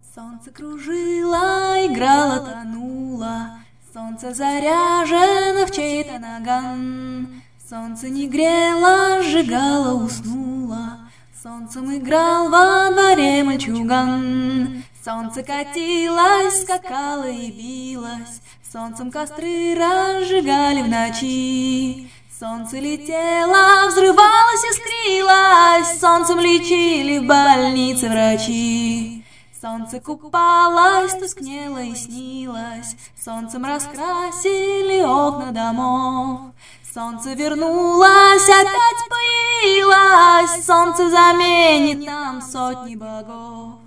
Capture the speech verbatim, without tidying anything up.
Солнце кружило, играло, тонуло, солнце заряжено в чей-то наган. Солнце не грело, сжигало, уснуло, солнцем играл во дворе мальчуган. Солнце катилось, скакало и билось, солнцем костры разжигали в ночи. Солнце летело, взрывалось, искрилось, солнцем лечили в больнице врачи. Солнце купалось, тускнело и снилось, солнцем раскрасили окна домов. Солнце вернулось, опять появилось, солнце заменит нам сотни богов.